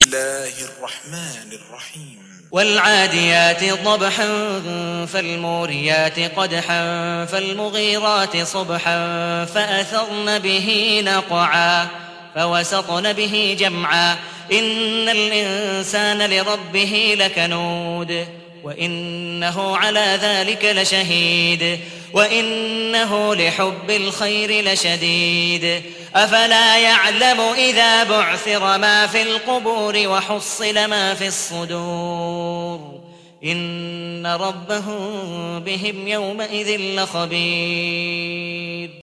الله الرحمن الرحيم والعاديات ضبحا فالموريات قدحا فالمغيرات صبحا فأثرن به نقعا فوسطن به جمعا إن الإنسان لربه لكنود وإنه على ذلك لشهيد وإنه لحب الخير لشديد أفلا يعلم إذا بعثر ما في القبور وحصل ما في الصدور إن ربهم بهم يومئذ لخبير